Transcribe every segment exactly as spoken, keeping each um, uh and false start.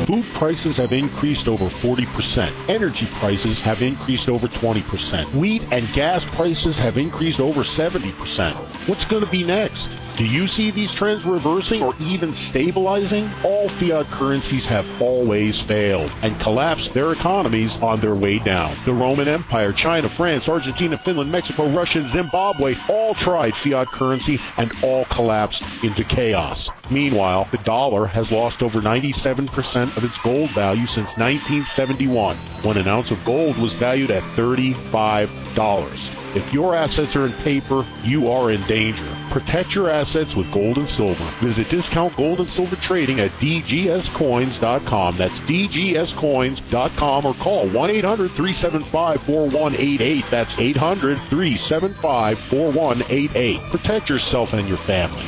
Food prices have increased over forty percent. Energy prices have increased over twenty percent. Wheat and gas prices have increased over seventy percent. What's going to be next? Do you see these trends reversing or even stabilizing? All fiat currencies have always failed and collapsed their economies on their way down. The Roman Empire, China, France, Argentina, Finland, Mexico, Russia, and Zimbabwe all tried fiat currency and all collapsed into chaos. Meanwhile, the dollar has lost over ninety-seven percent of its gold value since nineteen seventy-one, when an ounce of gold was valued at thirty-five dollars. If your assets are in paper, you are in danger. Protect your assets with gold and silver. Visit Discount Gold and Silver Trading at d g s coins dot com. That's d g s coins dot com, or call one eight hundred three seven five four one eight eight. That's eight hundred three seven five four one eight eight. Protect yourself and your family.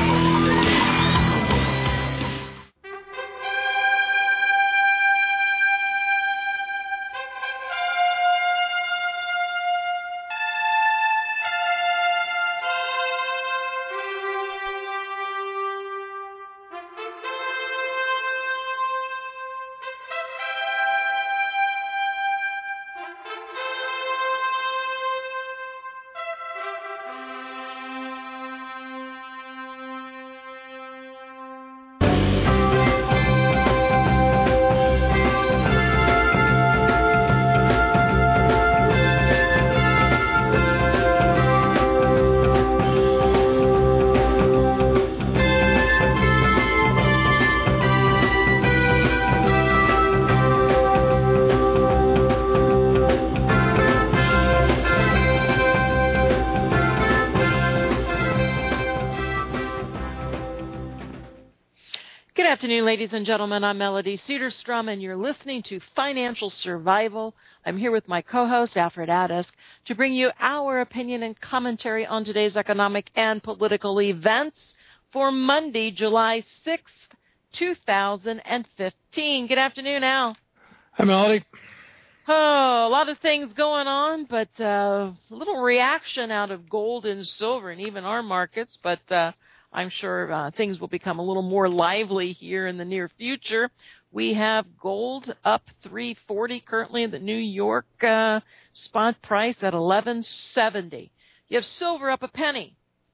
Good afternoon, ladies and gentlemen. I'm Melody Cedarstrom, and you're listening to Financial Survival. I'm here with my co-host, Alfred Addis, to bring you our opinion and commentary on today's economic and political events for Monday, July sixth, two thousand fifteen. Good afternoon, Al. Hi, Melody. Oh, a lot of things going on, but uh, a little reaction out of gold and silver and even our markets, but uh, I'm sure uh, things will become a little more lively here in the near future. We have gold up three forty currently in the New York uh, spot price at eleven seventy. You have silver up a penny.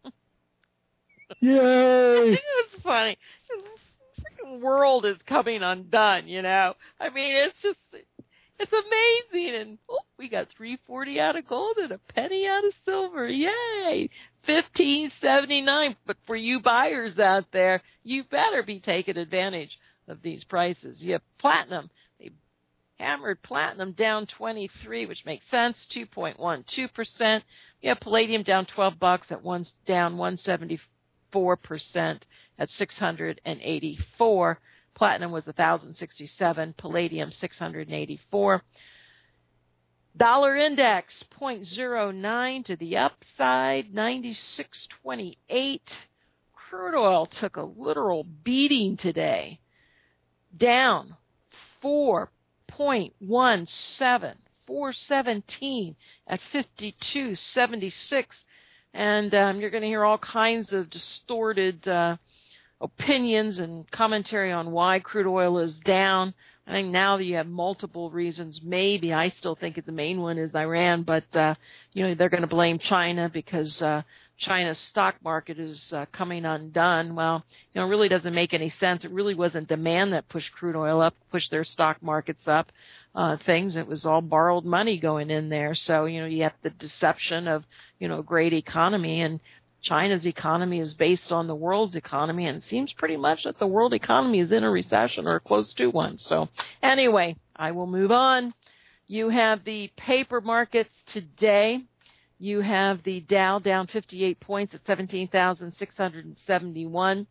Yay! It's funny. The freaking world is coming undone, you know. I mean, it's just, it's amazing. And oh, we got three forty out of gold and a penny out of silver. Yay! fifteen seventy-nine. But for you buyers out there, you better be taking advantage of these prices. You have platinum. They hammered platinum down twenty-three, which makes sense, two point one two percent. You have palladium down twelve bucks at one, down one seventy-four percent at six hundred eighty-four. Platinum was one thousand sixty-seven, palladium six hundred eighty-four. Dollar index zero point zero nine to the upside, ninety-six twenty-eight. Crude oil took a literal beating today, down four point one seven, four seventeen at fifty-two seventy-six. And um, you're going to hear all kinds of distorted uh, opinions and commentary on why crude oil is down. I think now that you have multiple reasons, maybe I still think the main one is Iran, but, uh, you know, they're going to blame China because uh, China's stock market is uh, coming undone. Well, you know, it really doesn't make any sense. It really wasn't demand that pushed crude oil up, pushed their stock markets up, uh, things. It was all borrowed money going in there. So, you know, you have the deception of, you know, a great economy, and China's economy is based on the world's economy, and it seems pretty much that the world economy is in a recession or close to one. So anyway, I will move on. You have the paper markets today. You have the Dow down fifty-eight points at seventeen thousand six hundred seventy-one.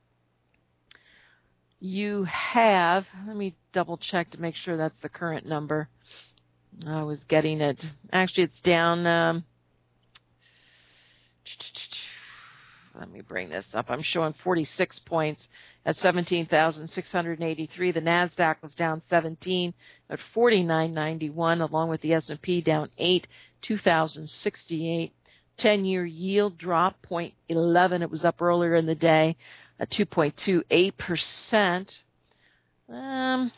You have, let me double check to make sure that's the current number. I was getting it. Actually, it's down. Um, Let me bring this up. I'm showing forty-six points at seventeen thousand six hundred eighty-three. The NASDAQ was down seventeen at forty-nine ninety-one, along with the S and P down eight, two thousand sixty-eight. ten-year yield drop zero point one one. It was up earlier in the day at two point two eight percent. Um,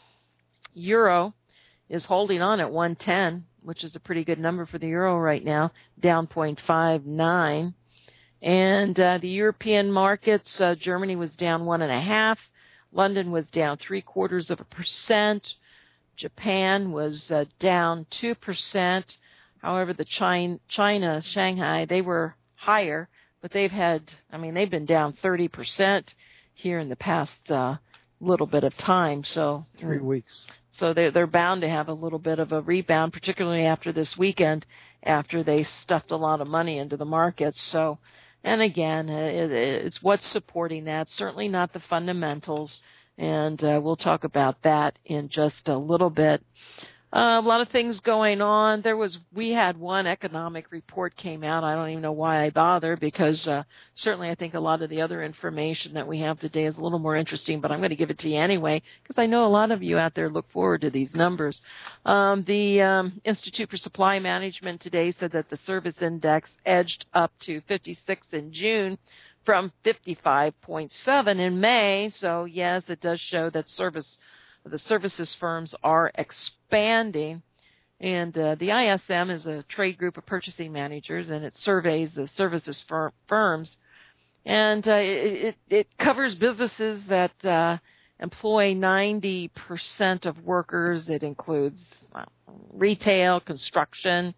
Euro is holding on at one ten, which is a pretty good number for the euro right now, down zero point five nine. And uh, the European markets, uh, Germany was down one and a half. London was down three quarters of a percent. Japan was uh, down two percent. However, the China, China, Shanghai, they were higher, but they've had, I mean, they've been down thirty percent here in the past uh, little bit of time. So three weeks. So they're, they're bound to have a little bit of a rebound, particularly after this weekend, after they stuffed a lot of money into the markets. So, and again, it, it's what's supporting that. Certainly not the fundamentals, and uh, we'll talk about that in just a little bit. Uh, a lot of things going on. There was, we had one economic report came out. I don't even know why I bother, because uh, certainly I think a lot of the other information that we have today is a little more interesting, but I'm going to give it to you anyway, because I know a lot of you out there look forward to these numbers. Um, the um, Institute for Supply Management today said that the service index edged up to fifty-six in June from fifty-five point seven in May. So yes, it does show that service the services firms are expanding, and uh, the I S M is a trade group of purchasing managers, and it surveys the services fir- firms, and uh, it, it covers businesses that uh, employ ninety percent of workers. It includes uh, retail, construction,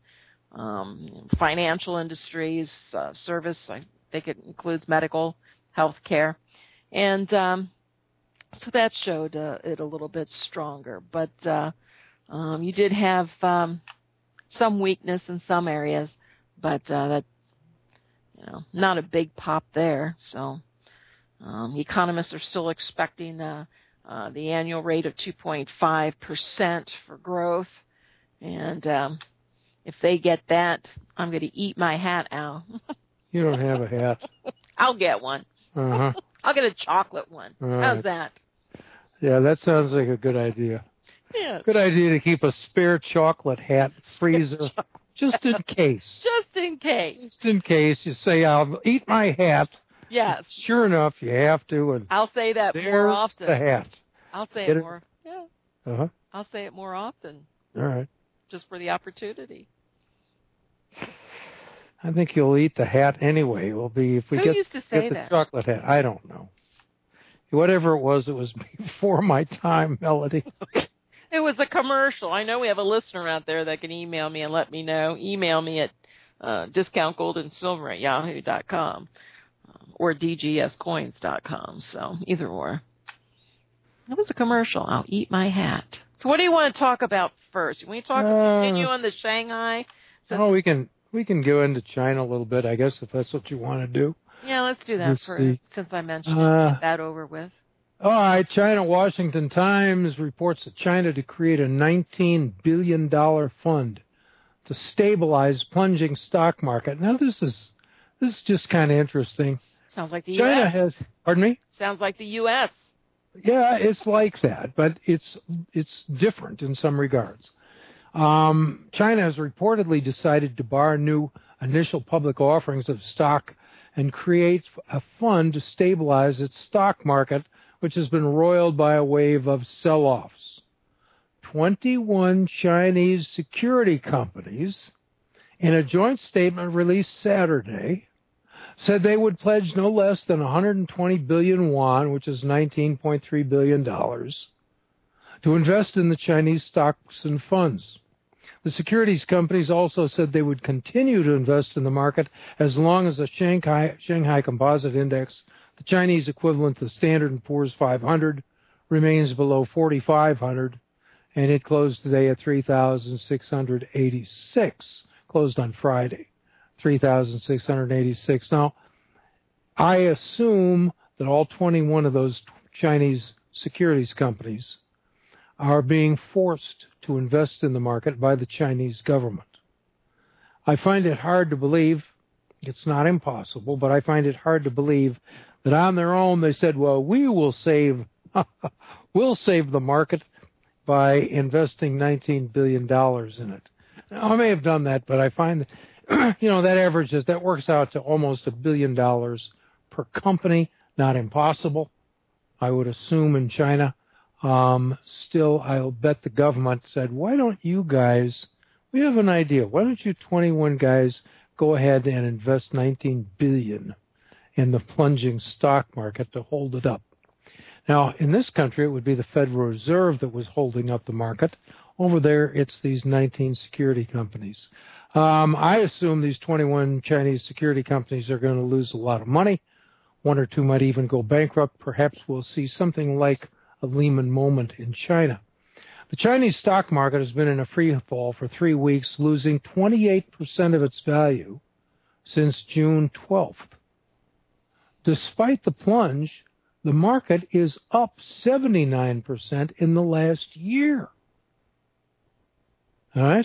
um, financial industries, uh, service. I think it includes medical, healthcare, and um, so that showed uh, it a little bit stronger. But uh, um, you did have um, some weakness in some areas, but uh, that, you know, not a big pop there. So um, economists are still expecting uh, uh, the annual rate of two point five percent for growth. And um, if they get that, I'm going to eat my hat, Al. You don't have a hat. I'll get one. Uh-huh. I'll get a chocolate one. All How's right. that? Yeah, that sounds like a good idea. Yeah. Good idea to keep a spare chocolate hat freezer, just in case. Just in case. Just in case you say, I'll eat my hat. Yes. Sure enough, you have to. And I'll say that there's more often. the hat. I'll say Get it it? more. Yeah. Uh-huh. I'll say it more often. All right. Just for the opportunity. I think you'll eat the hat anyway. Will be if we Who get, used to say get the that? chocolate hat. I don't know. Whatever it was, it was before my time, Melody. It was a commercial. I know we have a listener out there that can email me and let me know. Email me at uh, discount gold and silver at yahoo dot com um, or d g s coins dot com. So either or. It was a commercial. I'll eat my hat. So what do you want to talk about first? We talk Uh, continue on the Shanghai. So, Oh, we can we can go into China a little bit, I guess, if that's what you want to do. yeah, let's do that let's first, see. since I mentioned Uh, it. Get that over with. All right, China Washington Times reports that China to create a nineteen billion dollars fund to stabilize plunging stock market. Now, this is this is just kind of interesting. Sounds like the China U S has, pardon me? Sounds like the U S Yeah, it's like that, but it's it's different in some regards. Um, China has reportedly decided to bar new initial public offerings of stock and create a fund to stabilize its stock market, which has been roiled by a wave of sell-offs. twenty-one Chinese security companies, in a joint statement released Saturday, said they would pledge no less than one hundred twenty billion yuan, which is nineteen point three billion dollars, to invest in the Chinese stocks and funds. The securities companies also said they would continue to invest in the market as long as the Shanghai, Shanghai Composite Index, the Chinese equivalent to the Standard and Poor's five hundred, remains below forty-five hundred, and it closed today at three thousand six hundred eighty-six, closed on Friday. three thousand six hundred eighty-six. Now, I assume that all twenty-one of those Chinese securities companies are being forced to invest in the market by the Chinese government. I find it hard to believe, it's not impossible, but I find it hard to believe that on their own they said, well, we will save, we'll save the market by investing nineteen billion dollars in it. Now, I may have done that, but I find that you know, that averages, that works out to almost a billion dollars per company. Not impossible, I would assume, in China. Um, still, I'll bet the government said, why don't you guys, we have an idea, why don't you twenty-one guys go ahead and invest nineteen billion dollars in the plunging stock market to hold it up? Now, in this country, it would be the Federal Reserve that was holding up the market. Over there, it's these nineteen security companies. Um, I assume these twenty-one Chinese security companies are going to lose a lot of money. One or two might even go bankrupt. Perhaps we'll see something like a Lehman moment in China. The Chinese stock market has been in a free fall for three weeks, losing twenty-eight percent of its value since June twelfth. Despite the plunge, the market is up seventy-nine percent in the last year. All right?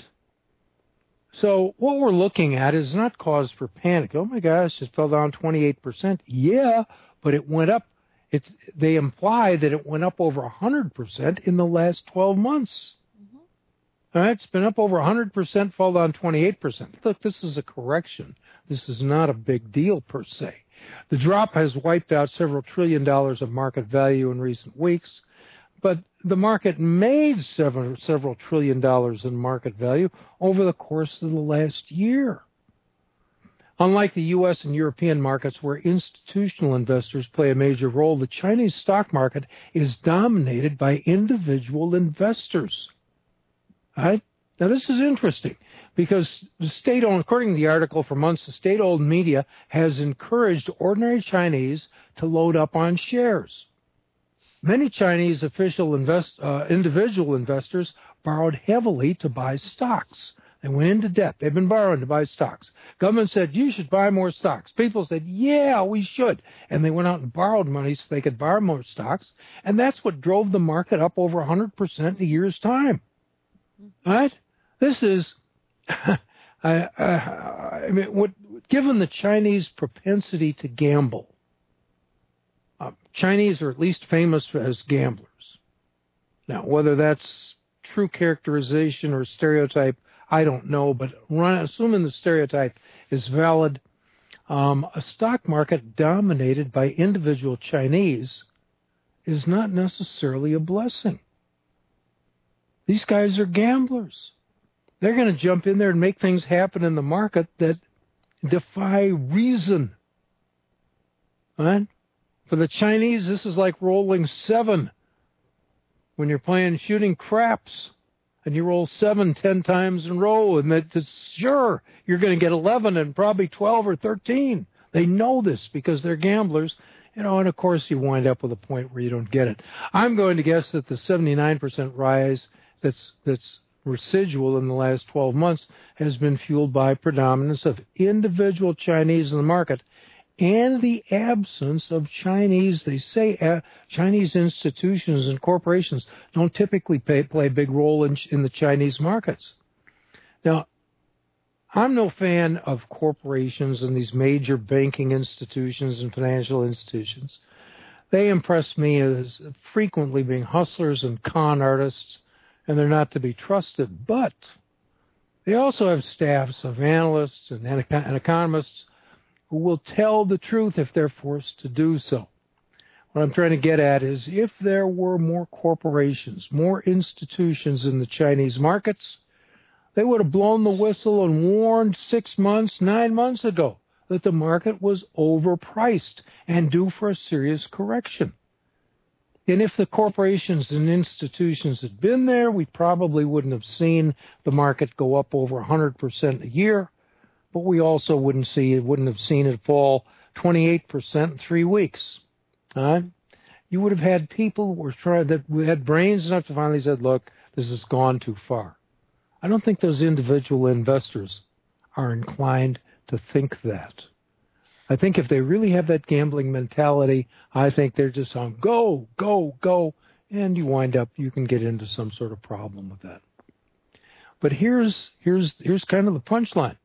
So what we're looking at is not cause for panic. Oh, my gosh, it fell down twenty-eight percent. Yeah, but it went up. It's, they imply that it went up over one hundred percent in the last twelve months. Mm-hmm. All right, it's been up over one hundred percent, fell down twenty-eight percent. Look, this is a correction. This is not a big deal per se. The drop has wiped out several trillion dollars of market value in recent weeks, but the market made several, several trillion dollars in market value over the course of the last year. Unlike the U S and European markets where institutional investors play a major role, the Chinese stock market is dominated by individual investors. Right? Now, this is interesting because the state-owned, according to the article for months, the state-owned media has encouraged ordinary Chinese to load up on shares. Many Chinese official invest, uh, individual investors borrowed heavily to buy stocks. They went into debt. They've been borrowing to buy stocks. Government said, you should buy more stocks. People said, yeah, we should. And they went out and borrowed money so they could borrow more stocks. And that's what drove the market up over one hundred percent in a year's time. Right? This is, I, I, I mean, what, given the Chinese propensity to gamble, uh, Chinese are at least famous as gamblers. Now, whether that's true characterization or stereotype, I don't know, but run, assuming the stereotype is valid, um, a stock market dominated by individual Chinese is not necessarily a blessing. These guys are gamblers. They're going to jump in there and make things happen in the market that defy reason. Right? For the Chinese, this is like rolling seven when you're playing shooting craps. And you roll seven, ten times in a row, and it's sure you're going to get eleven and probably twelve or thirteen. They know this because they're gamblers, you know, and of course you wind up with a point where you don't get it. I'm going to guess that the seventy-nine percent rise that's that's residual in the last twelve months has been fueled by predominance of individual Chinese in the market and the absence of Chinese. They say uh, Chinese institutions and corporations don't typically pay, play a big role in, in the Chinese markets. Now, I'm no fan of corporations and these major banking institutions and financial institutions. They impress me as frequently being hustlers and con artists, and they're not to be trusted. But they also have staffs of analysts and, and economists who will tell the truth if they're forced to do so. What I'm trying to get at is if there were more corporations, more institutions in the Chinese markets, they would have blown the whistle and warned six months, nine months ago that the market was overpriced and due for a serious correction. And if the corporations and institutions had been there, we probably wouldn't have seen the market go up over one hundred percent a year. But we also wouldn't see it, wouldn't have seen it fall twenty-eight percent in three weeks. Uh, you would have had people who were trying that had brains enough to finally said, "Look, this has gone too far." I don't think those individual investors are inclined to think that. I think if they really have that gambling mentality, I think they're just on go, go, go, and you wind up you can get into some sort of problem with that. But here's here's here's kind of the punchline.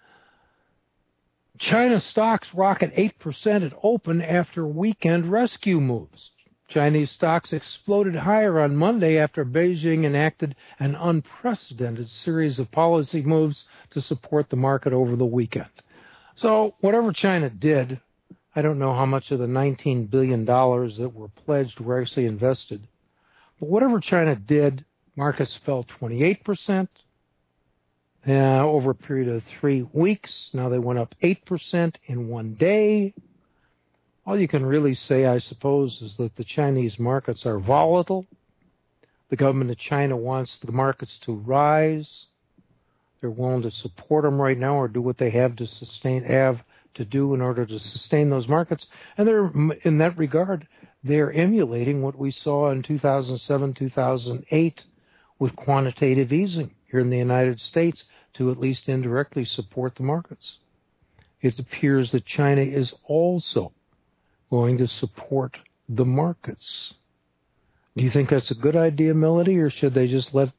China stocks rocket eight percent at open after weekend rescue moves. Chinese stocks exploded higher on Monday after Beijing enacted an unprecedented series of policy moves to support the market over the weekend. So whatever China did, I don't know how much of the nineteen billion dollars that were pledged were actually invested, But whatever China did, markets fell twenty-eight percent uh, over a period of three weeks. Now they went up eight percent in one day. All you can really say, I suppose, is that the Chinese markets are volatile. The government of China wants the markets to rise. They're willing to support them right now or do what they have to sustain, have to do in order to sustain those markets. And they're, in that regard, they're emulating what we saw in two thousand seven, two thousand eight with quantitative easing here in the United States to at least indirectly support the markets. It appears that China is also going to support the markets. Do you think that's a good idea, Melody, or should they just let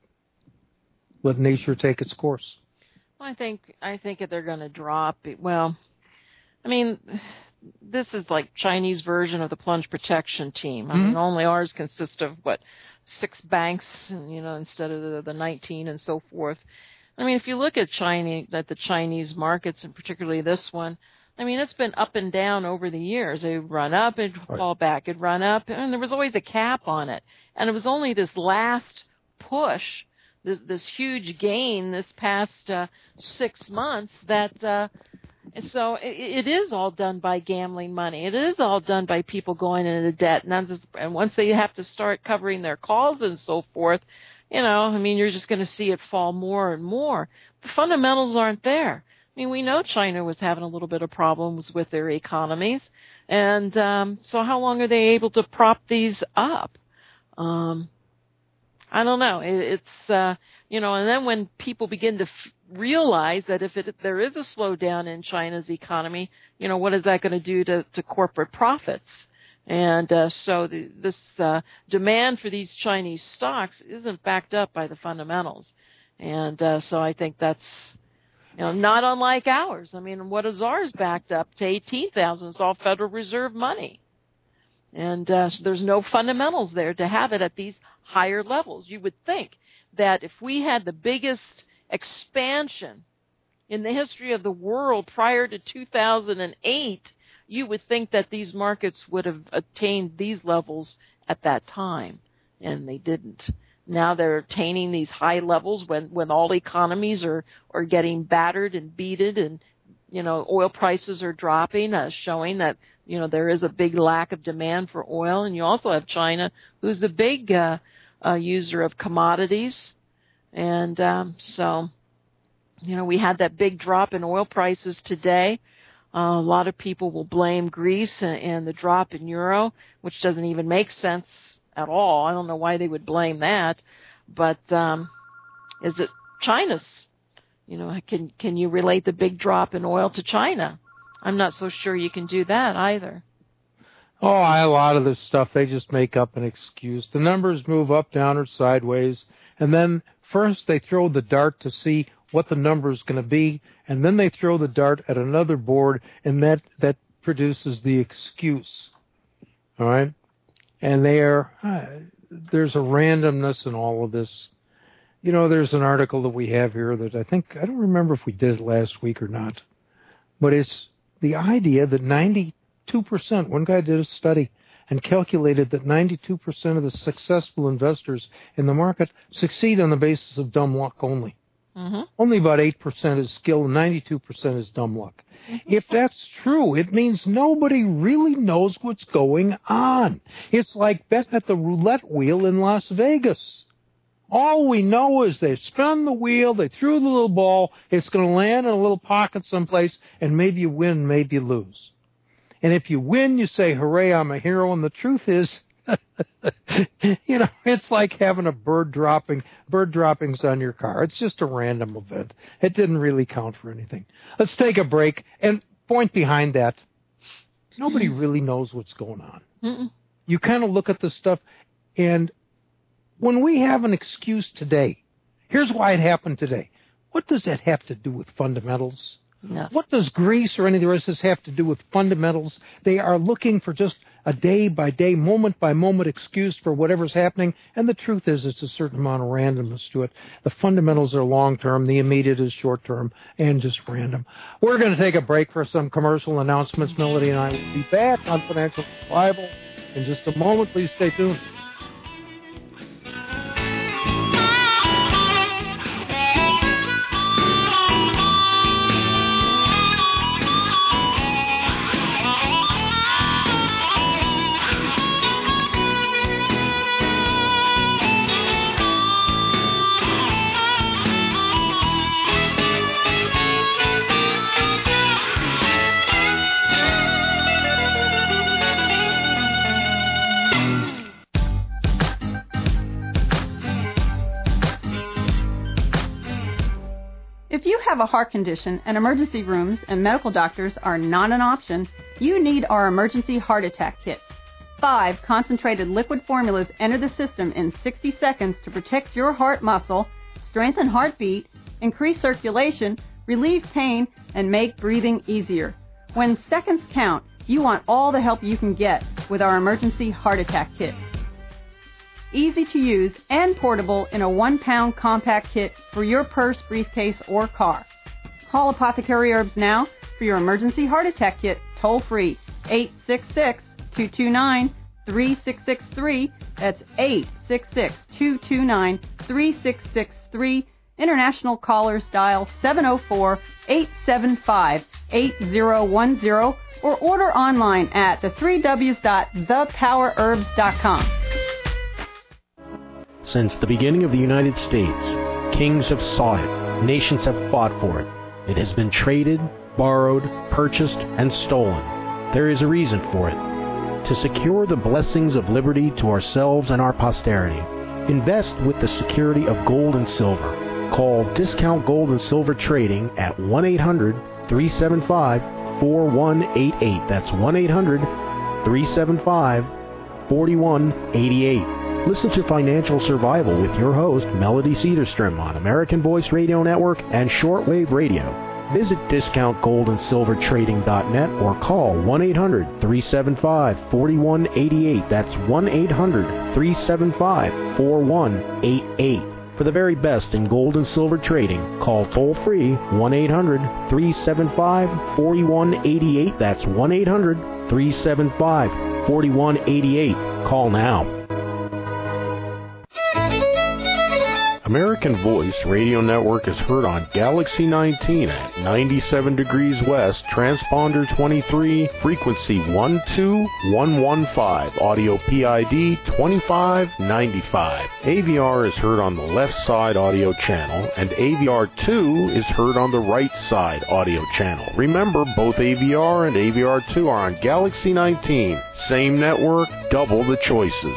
let nature take its course? Well, I think I think if they're going to drop it, well, I mean, this is like Chinese version of the plunge protection team. I mm-hmm. mean, only ours consist of what six banks, you know, instead of the, the nineteen and so forth. I mean, if you look at China, at the Chinese markets, and particularly this one, I mean, it's been up and down over the years. It would run up, it'd right. fall back, it'd run up, and there was always a cap on it. And it was only this last push, this, this huge gain this past uh, six months that, uh, so it, it is all done by gambling money. It is all done by people going into debt. And, just, and once they have to start covering their calls and so forth, you know, I mean, you're just going to see it fall more and more. The fundamentals aren't there. I mean, we know China was having a little bit of problems with their economies, and um, so how long are they able to prop these up? Um, I don't know. It, it's, uh, you know, and then when people begin to f- realize that if, it, if there is a slowdown in China's economy, you know, what is that going to do to, to corporate profits? And uh, so the, this uh, demand for these Chinese stocks isn't backed up by the fundamentals. And uh, so I think that's, you know, not unlike ours. I mean, what is ours backed up to eighteen thousand? It's all Federal Reserve money. And uh, so there's no fundamentals there to have it at these higher levels. You would think that if we had the biggest expansion in the history of the world prior to two thousand eight, you would think that these markets would have attained these levels at that time, and they didn't. Now they're attaining these high levels when, when all economies are, are getting battered and beaten, and, you know, oil prices are dropping, uh, showing that, you know, there is a big lack of demand for oil. And you also have China, who's a big uh, uh, user of commodities. And um, so, you know, we had that big drop in oil prices today. Uh, a lot of people will blame Greece and, and the drop in euro, which doesn't even make sense at all. I don't know why they would blame that, but um, is it China's? You know, can can you relate the big drop in oil to China? I'm not so sure you can do that either. Oh, a lot of this stuff, they just make up an excuse. The numbers move up, down, or sideways, and then first they throw the dart to see what the number is going to be, and then they throw the dart at another board, and that, that produces the excuse. All right? And there, uh, there's a randomness in all of this. You know, there's an article that we have here that I think, I don't remember if we did it last week or not, but it's the idea that ninety-two percent, one guy did a study and calculated that ninety-two percent of the successful investors in the market succeed on the basis of dumb luck only. Mm-hmm. Only about eight percent is skill and ninety-two percent is dumb luck. Mm-hmm. If that's true, it means nobody really knows what's going on. It's like betting at the roulette wheel in Las Vegas. All we know is they spun the wheel, they threw the little ball, it's going to land in a little pocket someplace, and maybe you win, maybe you lose. And if you win, you say, hooray, I'm a hero, and the truth is, you know, it's like having a bird dropping, bird droppings on your car. It's just a random event. It didn't really count for anything. Let's take a break. And point behind that, nobody really knows what's going on. Mm-mm. You kind of look at the stuff, and when we have an excuse today, here's why it happened today. What does that have to do with fundamentals? No. What does Greece or any of the rest of this have to do with fundamentals? They are looking for just a day-by-day, moment-by-moment excuse for whatever's happening, and the truth is it's a certain amount of randomness to it. The fundamentals are long-term, the immediate is short-term, and just random. We're going to take a break for some commercial announcements. Melody and I will be back on Financial Survival in just a moment. Please stay tuned. you have a heart condition and emergency rooms and medical doctors are not an option, you need our Emergency Heart Attack Kit. Five concentrated liquid formulas enter the system in sixty seconds to protect your heart muscle, strengthen heartbeat, increase circulation, relieve pain, and make breathing easier. When seconds count, you want all the help you can get with our Emergency Heart Attack Kit. Easy to use and portable in a one-pound compact kit for your purse, briefcase, or car. Call Apothecary Herbs now for your Emergency Heart Attack Kit toll-free, eight six six, two two nine, three six six three. That's eight six six, two two nine, three six six three. International callers dial seven oh four, eight seven five, eight oh one oh or order online at the three W's dot the power herbs dot com. Since the beginning of the United States, kings have sought it, nations have fought for it. It has been traded, borrowed, purchased, and stolen. There is a reason for it. To secure the blessings of liberty to ourselves and our posterity, invest with the security of gold and silver. Call Discount Gold and Silver Trading at one eight hundred, three seven five, four one eight eight. That's one eight hundred, three seven five, four one eight eight. Listen to Financial Survival with your host, Melody Cedarstrom, on American Voice Radio Network and Shortwave Radio. Visit discount gold and silver trading dot net or call one eight hundred, three seven five, four one eight eight. That's one eight hundred, three seven five, four one eight eight. For the very best in gold and silver trading, call toll-free one eight hundred, three seven five, four one eight eight. That's one eight hundred, three seven five, four one eight eight. Call now. American Voice Radio Network is heard on Galaxy nineteen at ninety-seven degrees west, transponder twenty-three, frequency one two one one five, audio P I D twenty-five ninety-five. A V R is heard on the left side audio channel, and A V R two is heard on the right side audio channel. Remember, both A V R and A V R two are on Galaxy nineteen. Same network, double the choices.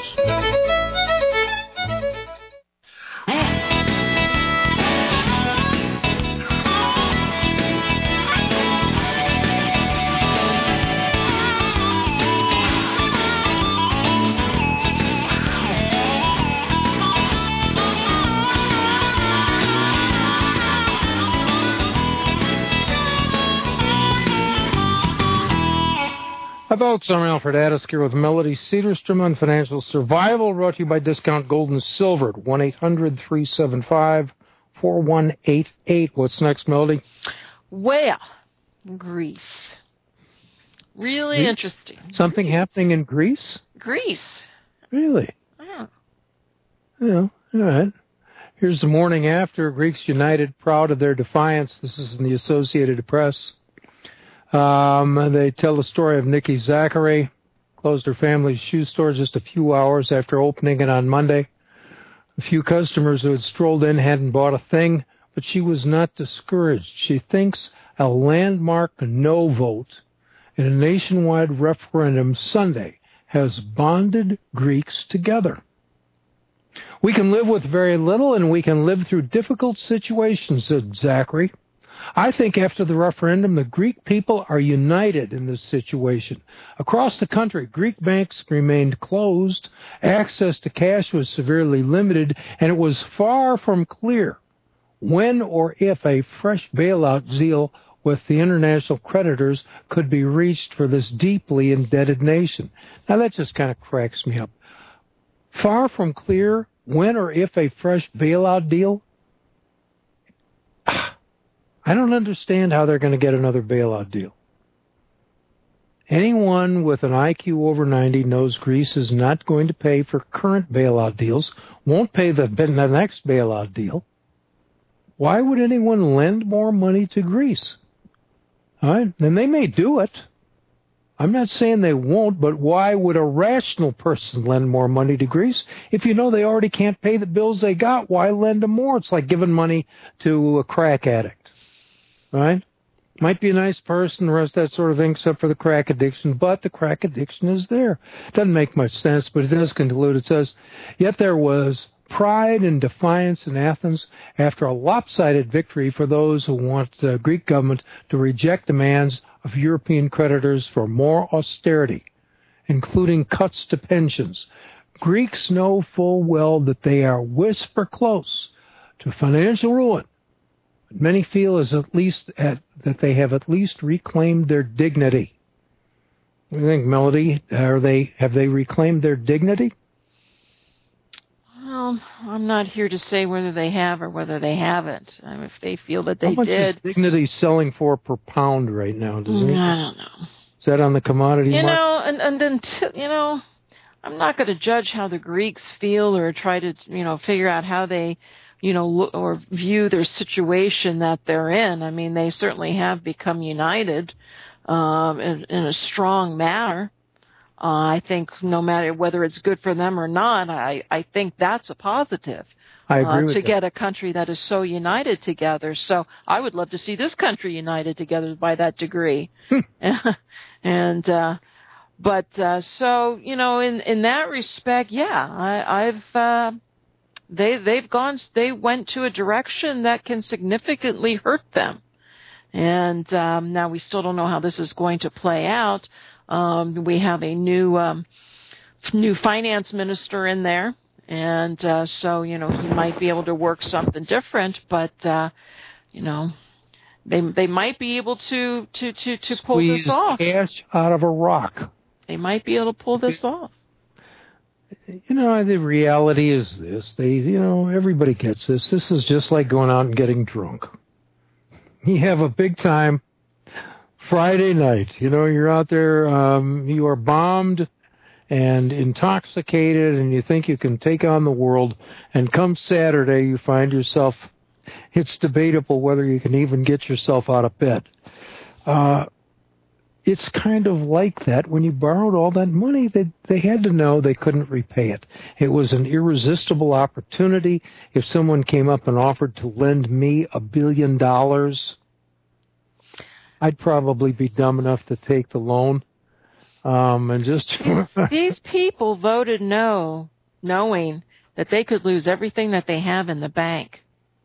Folks, I'm Alfred Addis here with Melody Cedarstrom on Financial Survival, brought to you by Discount Gold and Silver at one eight hundred, three seven five, four one eight eight. What's next, Melody? Well, Greece. Really Greece? Interesting. Something Greece. happening in Greece? Greece. Really? Oh. Yeah, all right. Here's the morning after. Greeks united, proud of their defiance. This is in the Associated Press. Um, they tell the story of Nikki Zachary, closed her family's shoe store just a few hours after opening it on Monday. A few customers who had strolled in hadn't bought a thing, but she was not discouraged. She thinks a landmark no vote in a nationwide referendum Sunday has bonded Greeks together. We can live with very little, and we can live through difficult situations, said Zachary. I think after the referendum, the Greek people are united in this situation. Across the country, Greek banks remained closed, access to cash was severely limited, and it was far from clear when or if a fresh bailout deal with the international creditors could be reached for this deeply indebted nation. Now, that just kind of cracks me up. Far from clear when or if a fresh bailout deal? I don't understand how they're going to get another bailout deal. Anyone with an I Q over ninety knows Greece is not going to pay for current bailout deals, won't pay the, the next bailout deal. Why would anyone lend more money to Greece? All right, and they may do it. I'm not saying they won't, but why would a rational person lend more money to Greece? If you know they already can't pay the bills they got, why lend them more? It's like giving money to a crack addict. Right? Might be a nice person, the rest of that sort of thing, except for the crack addiction, but the crack addiction is there. Doesn't make much sense, but it does conclude. It says, yet there was pride and defiance in Athens after a lopsided victory for those who want the Greek government to reject demands of European creditors for more austerity, including cuts to pensions. Greeks know full well that they are whisper close to financial ruin. Many feel as at least at, that they have at least reclaimed their dignity. What do you think, Melody? Are they have they reclaimed their dignity? Well, I'm not here to say whether they have or whether they haven't. I mean, if they feel that they How much did, is dignity selling for per pound right now? Does it? I don't know. Is that on the commodity You market? know, and and then t- you know, I'm not going to judge how the Greeks feel or try to you know figure out how they. you know, look, or view their situation that they're in. I mean, they certainly have become united um, in, in a strong manner. Uh, I think no matter whether it's good for them or not, I, I think that's a positive. I agree uh, with to that. get a country that is so united together. So I would love to see this country united together by that degree. and uh, but uh, so you know, in in that respect, yeah, I, I've. Uh, They they've gone they went to a direction that can significantly hurt them, and um, now we still don't know how this is going to play out. Um, we have a new um, new finance minister in there, and uh, so you know he might be able to work something different. But uh, you know they they might be able to to to, to pull Squeeze this off. cash out of a rock. They might be able to pull this off. You know, the reality is this. They, you know, everybody gets this. This is just like going out and getting drunk. You have a big time Friday night. You know, you're out there, um, you are bombed and intoxicated, and you think you can take on the world. And come Saturday, you find yourself, it's debatable whether you can even get yourself out of bed. Uh, It's kind of like that. When you borrowed all that money, they, they had to know they couldn't repay it. It was an irresistible opportunity. If someone came up and offered to lend me a billion dollars, I'd probably be dumb enough to take the loan. Um, and just These people voted no, knowing that they could lose everything that they have in the bank.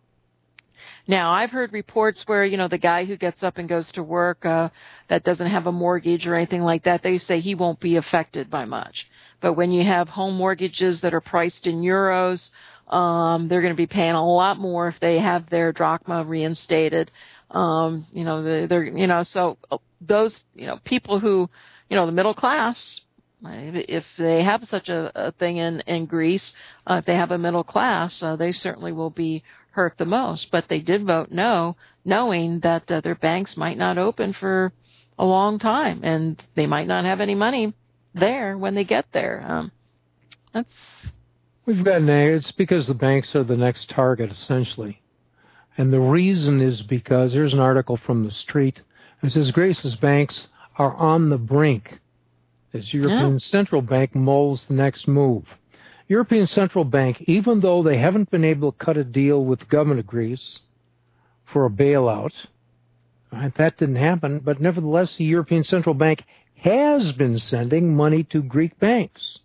Now, I've heard reports where, you know, the guy who gets up and goes to work uh, that doesn't have a mortgage or anything like that, they say he won't be affected by much. But when you have home mortgages that are priced in euros, um, they're going to be paying a lot more if they have their drachma reinstated. Um, you know, they're, you know, so those, you know, people who, you know, the middle class, if they have such a, a thing in, in Greece, uh, if they have a middle class, uh, they certainly will be hurt the most. But they did vote no, knowing that uh, their banks might not open for a long time, and they might not have any money there when they get there. Um, that's We've got an, it's because the banks are the next target, essentially. And the reason is because, here's an article from The Street. It says, Greece's banks are on the brink as European Yeah. Central Bank mulls the next move. European Central Bank, even though they haven't been able to cut a deal with the government of Greece for a bailout, right, that didn't happen, but nevertheless, the European Central Bank has been sending money to Greek banks.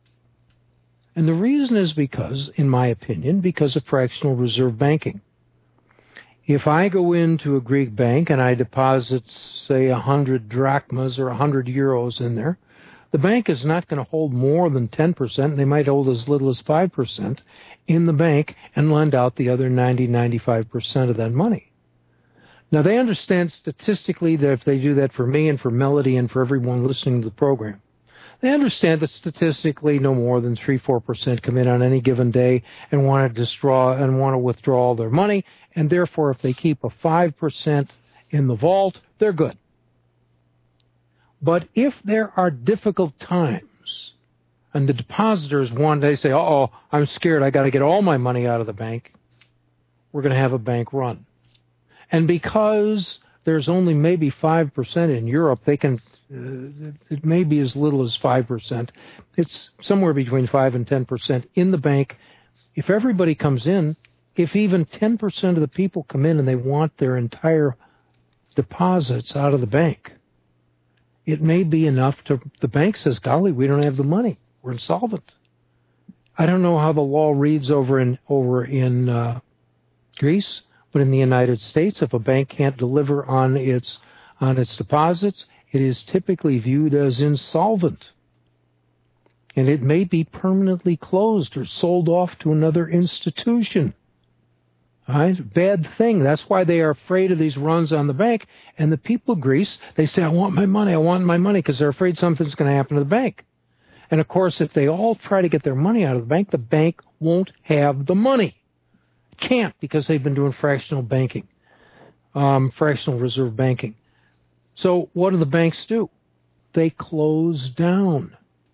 And the reason is because, in my opinion, because of fractional reserve banking. If I go into a Greek bank and I deposit, say, one hundred drachmas or one hundred euros in there, the bank is not going to hold more than ten percent. They might hold as little as five percent in the bank and lend out the other ninety, ninety-five percent of that money. Now, they understand statistically that if they do that for me and for Melody and for everyone listening to the program, they understand that statistically no more than three, four percent come in on any given day and want to withdraw and want to withdraw all their money, and therefore if they keep a five percent in the vault, they're good. But if there are difficult times and the depositors want, they say, uh-oh, I'm scared, I got to get all my money out of the bank, we're going to have a bank run. And because there's only maybe five percent in Europe, they can, uh, it may be as little as five percent. It's somewhere between five and ten percent in the bank. If everybody comes in, if even ten percent of the people come in and they want their entire deposits out of the bank, it may be enough to, the bank says, golly, we don't have the money. We're insolvent. I don't know how the law reads over in over in uh, Greece, but in the United States, if a bank can't deliver on its on its deposits, it is typically viewed as insolvent, and it may be permanently closed or sold off to another institution. All right? Bad thing. That's why they are afraid of these runs on the bank. And the people of Greece, they say, I want my money, I want my money, because they're afraid something's going to happen to the bank. And, of course, if they all try to get their money out of the bank, the bank won't have the money. Can't, because they've been doing fractional banking, um, fractional reserve banking. So what do the banks do? They close down.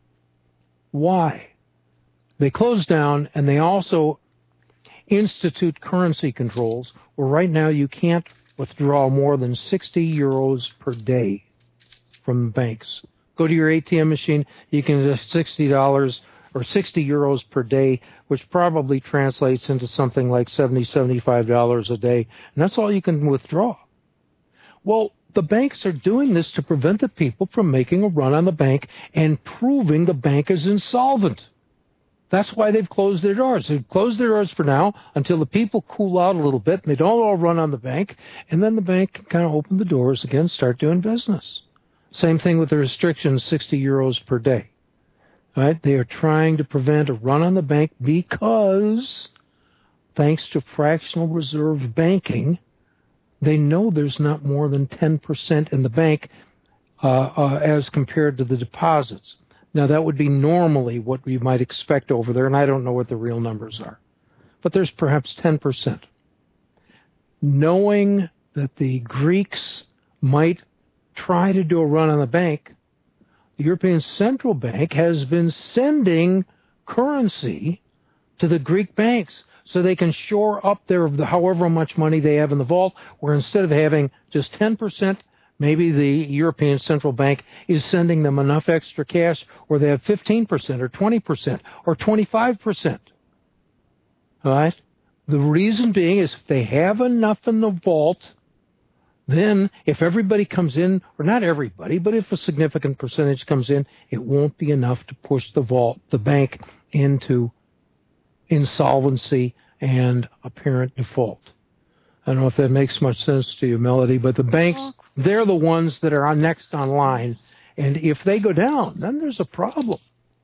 Why? They close down, and they also institute currency controls, where right now you can't withdraw more than sixty euros per day from banks. Go to your A T M machine, you can do sixty dollars or sixty euros per day, which probably translates into something like seventy, seventy-five dollars a day, and that's all you can withdraw. Well, the banks are doing this to prevent the people from making a run on the bank and proving the bank is insolvent. That's why they've closed their doors. They've closed their doors for now until the people cool out a little bit and they don't all run on the bank, and then the bank can kind of open the doors again, start doing business. Same thing with the restrictions, sixty euros per day. All right? They are trying to prevent a run on the bank because, thanks to fractional reserve banking, they know there's not more than ten percent in the bank uh, uh, as compared to the deposits. Now, that would be normally what we might expect over there, and I don't know what the real numbers are. But there's perhaps ten percent. Knowing that the Greeks might try to do a run on the bank, the European Central Bank has been sending currency to the Greek banks so they can shore up their however much money they have in the vault, where instead of having just ten percent, maybe the European Central Bank is sending them enough extra cash where they have fifteen percent or twenty percent or twenty-five percent. All right? The reason being is if they have enough in the vault, then if everybody comes in, or not everybody, but if a significant percentage comes in, it won't be enough to push the vault, the bank, into insolvency and apparent default. I don't know if that makes much sense to you, Melody, but the banks, they're the ones that are on next on line, and if they go down, then there's a problem.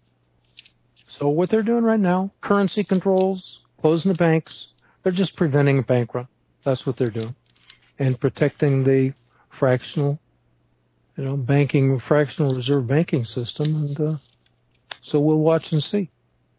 So what they're doing right now, currency controls, closing the banks, they're just preventing a bank run. That's what they're doing. And protecting the fractional, you know, banking, fractional reserve banking system, and uh, so we'll watch and see.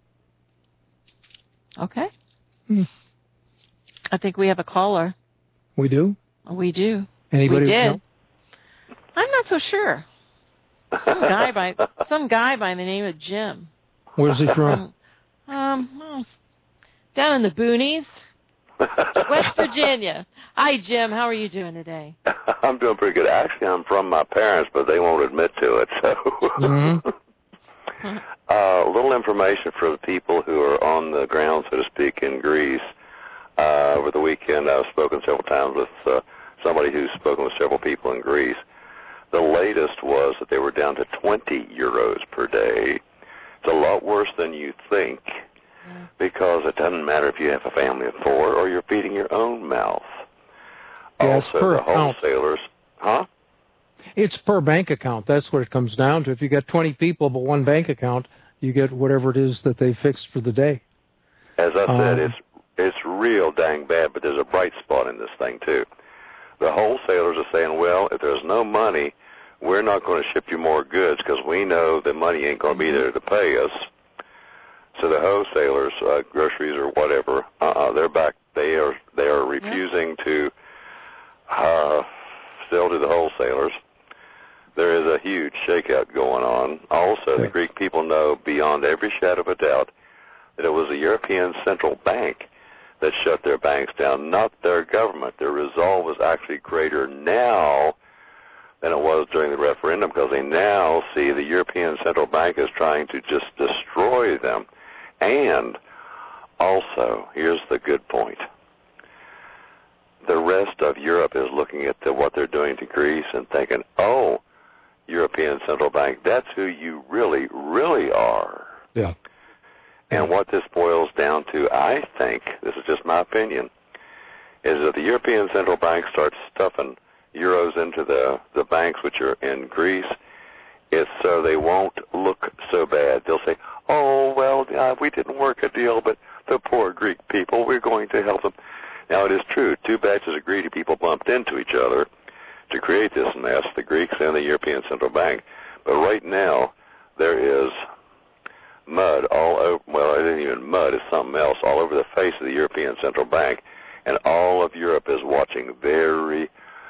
Okay. Hmm. I think we have a caller. We do? We do. Anybody? We did. Know? I'm not so sure. Some guy by some guy by the name of Jim. Where's he from? Um, um down in the boonies, West Virginia. Hi, Jim. How are you doing today? I'm doing pretty good. Actually, I'm from my parents, but they won't admit to it. So, mm-hmm. uh, a little information for the people who are on the ground, so to speak, in Greece. Uh, over the weekend, I've spoken several times with uh, somebody who's spoken with several people in Greece. The latest was that they were down to twenty euros per day. It's a lot worse than you think, yeah. Because it doesn't matter if you have a family of four or you're feeding your own mouth. Yeah, also, it's per the account. wholesalers, huh? It's per bank account. That's what it comes down to. If you got twenty people but one bank account, you get whatever it is that they fixed for the day. As I said, Um, it's it's real dang bad, but there's a bright spot in this thing, too. The wholesalers are saying, well, if there's no money, we're not going to ship you more goods because we know the money ain't going to be there to pay us. So the wholesalers, uh, groceries or whatever, uh-uh, they're back. They are they are refusing yeah. to uh, sell to the wholesalers. There is a huge shakeout going on. Also, okay. The Greek people know beyond every shadow of a doubt that it was the European Central Bank that shut their banks down, not their government. Their resolve is actually greater now than it was during the referendum because they now see the European Central Bank is trying to just destroy them. And also, here's the good point. The rest of Europe is looking at the, what they're doing to Greece and thinking, oh, European Central Bank, that's who you really, really are. Yeah. And what this boils down to, I think, this is just my opinion, is that the European Central Bank starts stuffing euros into the, the banks which are in Greece, it's so they won't look so bad. They'll say, oh, well, uh, we didn't work a deal, but the poor Greek people, we're going to help them. Now, it is true, two batches of greedy people bumped into each other to create this mess, the Greeks and the European Central Bank. But right now, there is mud all over, well, it isn't even mud, it's something else, all over the face of the European Central Bank, and all of Europe is watching very,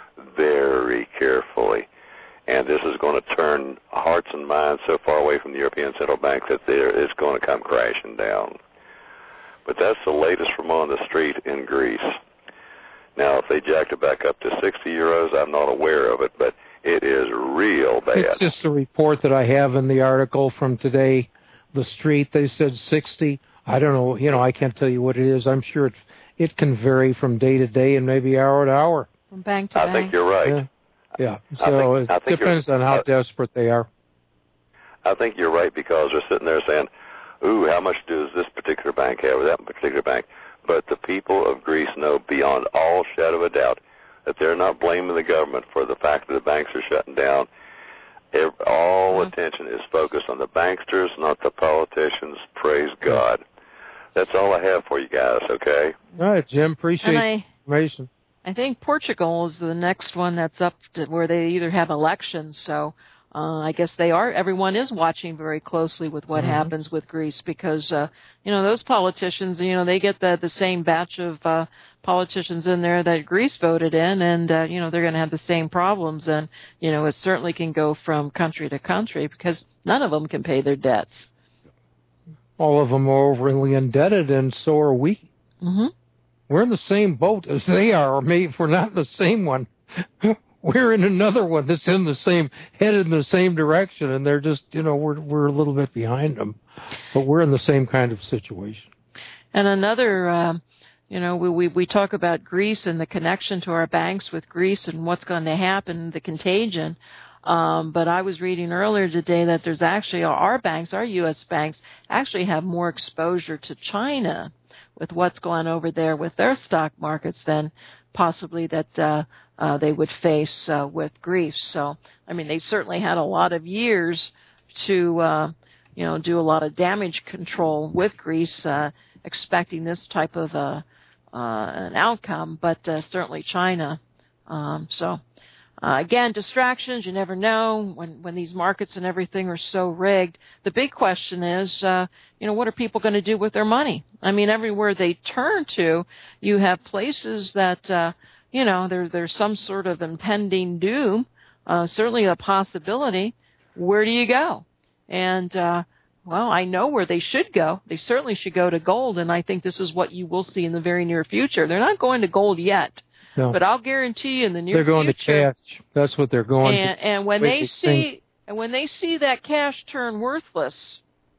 very carefully. And this is going to turn hearts and minds so far away from the European Central Bank that there it's going to come crashing down. But that's the latest from on the street in Greece. Now, if they jacked it back up to sixty euros, I'm not aware of it, but it is real bad. It's just a report that I have in the article from today. The street, they said sixty. I don't know, you know, I can't tell you what it is. I'm sure it, it can vary from day to day and maybe hour to hour. From bank to I bank. I think you're right. Yeah. Yeah, so think, it depends on how I, desperate they are. I think you're right because they're sitting there saying, ooh, how much does this particular bank have or that particular bank? But the people of Greece know beyond all shadow of a doubt that they're not blaming the government for the fact that the banks are shutting down. It, all mm-hmm. attention is focused on the banksters, not the politicians. Praise God. That's all I have for you guys, okay? All right, Jim, appreciate I, the information. I think Portugal is the next one that's up to where they either have elections, so uh, I guess they are. Everyone is watching very closely with what mm-hmm. happens with Greece because, uh, you know, those politicians, you know, they get the, the same batch of uh, politicians in there that Greece voted in, and, uh, you know, they're going to have the same problems. And, you know, it certainly can go from country to country because none of them can pay their debts. All of them are overly indebted, and so are we. Mm-hmm. We're in the same boat as they are, or maybe if we're not in the same one, we're in another one that's in the same, headed in the same direction, and they're just, you know, we're we're a little bit behind them, but we're in the same kind of situation. And another, uh, you know, we, we we talk about Greece and the connection to our banks with Greece and what's going to happen, the contagion. Um, but I was reading earlier today that there's actually our banks, our U S banks, actually have more exposure to China with what's going over there with their stock markets than possibly that uh, uh, they would face uh, with Greece. So, I mean, they certainly had a lot of years to, uh, you know, do a lot of damage control with Greece, uh, expecting this type of uh, uh, an outcome, but uh, certainly China. Um, so, uh, again, distractions, you never know when, when these markets and everything are so rigged. The big question is, uh, you know, what are people going to do with their money? I mean, everywhere they turn to, you have places that, uh, you know, there's there's some sort of impending doom, uh, certainly a possibility. Where do you go? And, uh, well, I know where they should go. They certainly should go to gold, and I think this is what you will see in the very near future. They're not going to gold yet. No. But I'll guarantee you in the near future. They're going future, to cash. That's what they're going and, to. And when they see and when they see that cash turn worthless,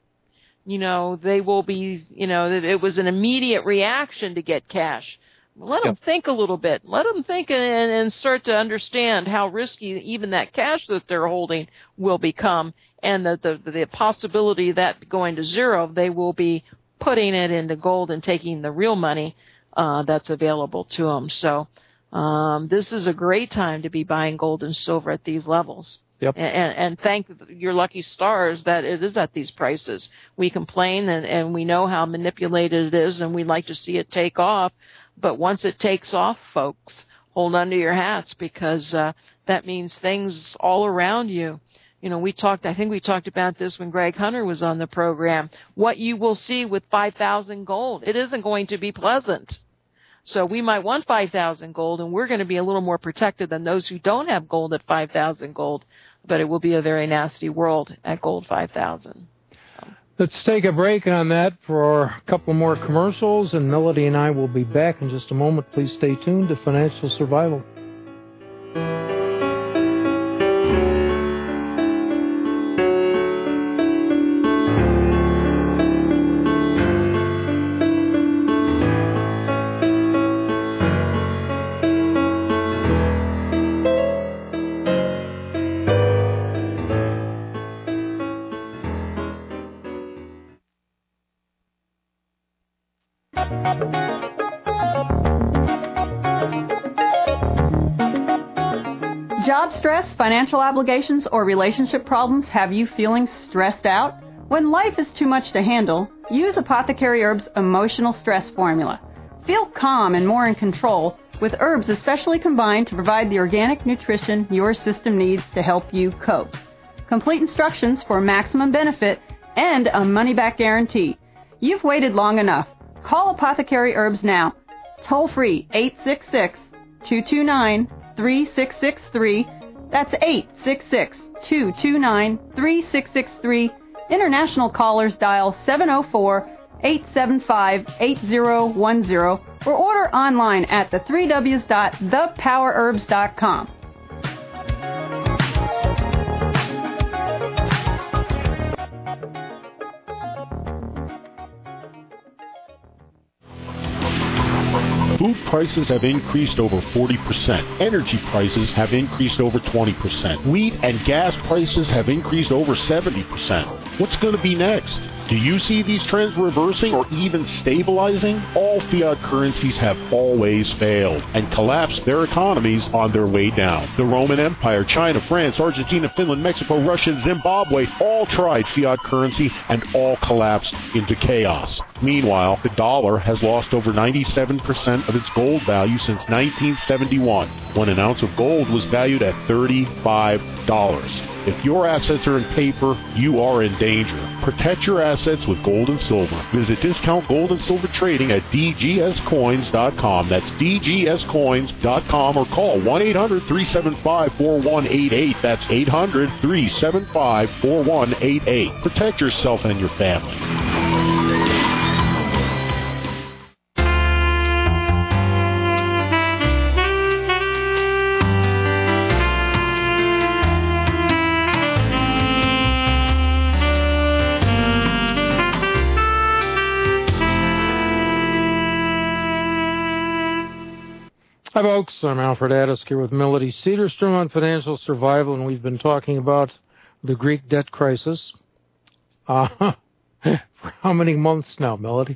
you know, they will be, you know, it was an immediate reaction to get cash. Let them yep. think a little bit. Let them think and, and start to understand how risky even that cash that they're holding will become, and the, the, the possibility that going to zero, they will be putting it into gold and taking the real money uh, that's available to them. So um, this is a great time to be buying gold and silver at these levels. Yep. And, and thank your lucky stars that it is at these prices. We complain and, and we know how manipulated it is, and we'd like to see it take off. But once it takes off, folks, hold on to your hats, because uh, that means things all around you. You know, we talked, I think we talked about this when Greg Hunter was on the program, what you will see with five thousand gold. It isn't going to be pleasant. So we might want five thousand gold, and we're going to be a little more protected than those who don't have gold at five thousand gold. But it will be a very nasty world at gold five thousand. So. Let's take a break on that for a couple more commercials, and Melody and I will be back in just a moment. Please stay tuned to Financial Survival. Job stress, financial obligations, or relationship problems have you feeling stressed out? When life is too much to handle, use Apothecary Herbs Emotional Stress Formula. Feel calm and more in control with herbs especially combined to provide the organic nutrition your system needs to help you cope. Complete instructions for maximum benefit and a money-back guarantee. You've waited long enough. Call Apothecary Herbs now. Toll free eight six six, two two nine, three six six three. That's eight six six, two two nine, three six six three. International callers dial seven oh four, eight seven five, eight oh one oh or order online at the three w's dot the power herbs dot com. Food prices have increased over forty percent. Energy prices have increased over twenty percent. Wheat and gas prices have increased over seventy percent. What's going to be next? Do you see these trends reversing or even stabilizing? All fiat currencies have always failed and collapsed their economies on their way down. The Roman Empire, China, France, Argentina, Finland, Mexico, Russia, and Zimbabwe all tried fiat currency and all collapsed into chaos. Meanwhile, the dollar has lost over ninety-seven percent of its gold value since nineteen seventy-one, when an ounce of gold was valued at thirty-five dollars. If your assets are in paper, you are in danger. Protect your assets with gold and silver. Visit Discount Gold and Silver Trading at d g s coins dot com. That's d g s coins dot com or call one eight hundred, three seven five, four one eight eight. That's eight hundred, three seven five, four one eight eight. Protect yourself and your family. Hi, folks. I'm Alfred Addis here with Melody Cedarstrom on Financial Survival, and we've been talking about the Greek debt crisis. Uh, for how many months now, Melody?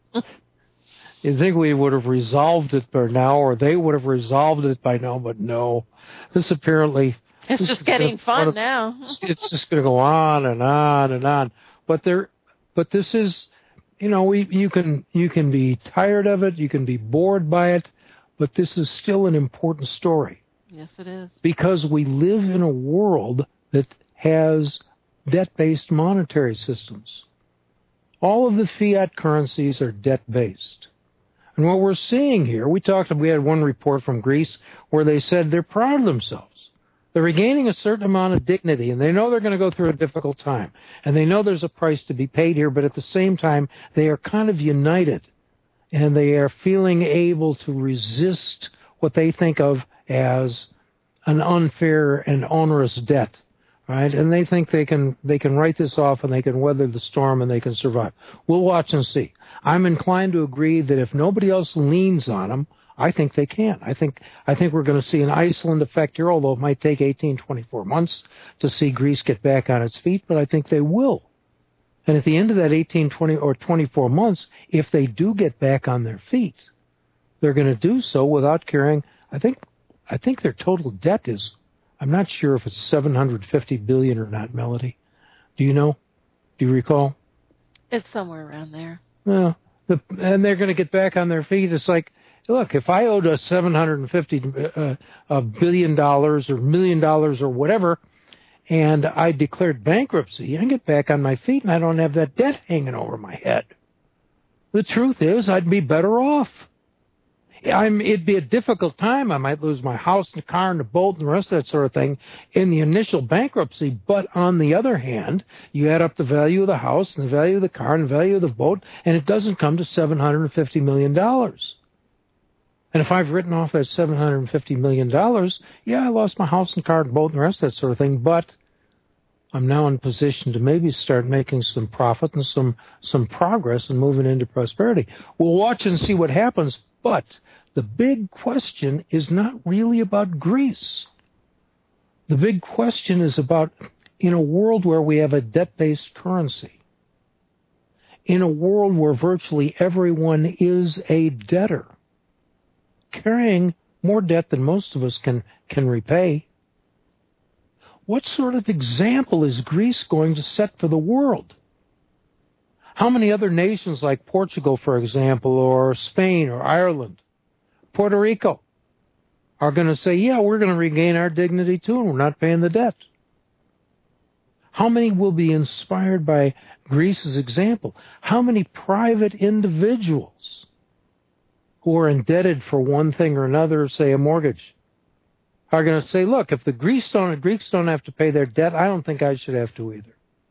You'd think we would have resolved it by now, or they would have resolved it by now, but no. This apparently... It's this just getting fun of, now. It's just going to go on and on and on. But there, but this is, you know, we, you can you can be tired of it, you can be bored by it, but this is still an important story. Yes, it is. Because we live in a world that has debt-based monetary systems. All of the fiat currencies are debt-based. And what we're seeing here, we talked, we had one report from Greece where they said they're proud of themselves. They're regaining a certain amount of dignity, and they know they're going to go through a difficult time. And they know there's a price to be paid here, but at the same time, they are kind of united. And they are feeling able to resist what they think of as an unfair and onerous debt, right? And they think they can they can write this off and they can weather the storm and they can survive. We'll watch and see. I'm inclined to agree that if nobody else leans on them, I think they can. I think I think we're going to see an Iceland effect here, although it might take eighteen, twenty-four months to see Greece get back on its feet, but I think they will. And at the end of that eighteen, twenty, or twenty-four months, if they do get back on their feet, they're going to do so without carrying, I think I think their total debt is, I'm not sure if it's seven hundred fifty billion dollars or not, Melody. Do you know? Do you recall? It's somewhere around there. Well, the, and they're going to get back on their feet. It's like, look, if I owed a seven hundred fifty uh, a billion dollars or million dollars or whatever, and I declared bankruptcy, I get back on my feet and I don't have that debt hanging over my head. The truth is, I'd be better off. I'm, it'd be a difficult time. I might lose my house and the car and the boat and the rest of that sort of thing in the initial bankruptcy. But on the other hand, you add up the value of the house and the value of the car and the value of the boat, and it doesn't come to seven hundred fifty million dollars. And if I've written off that seven hundred fifty million dollars, yeah, I lost my house and car and boat and the rest of that sort of thing, but I'm now in position to maybe start making some profit and some, some progress and moving into prosperity. We'll watch and see what happens, but the big question is not really about Greece. The big question is about, in a world where we have a debt-based currency, in a world where virtually everyone is a debtor, carrying more debt than most of us can, can repay. What sort of example is Greece going to set for the world? How many other nations like Portugal, for example, or Spain or Ireland, Puerto Rico, are going to say, yeah, we're going to regain our dignity too, and we're not paying the debt? How many will be inspired by Greece's example? How many private individuals who are indebted for one thing or another, say a mortgage, are going to say, look, if the Greeks don't, Greeks don't have to pay their debt, I don't think I should have to either.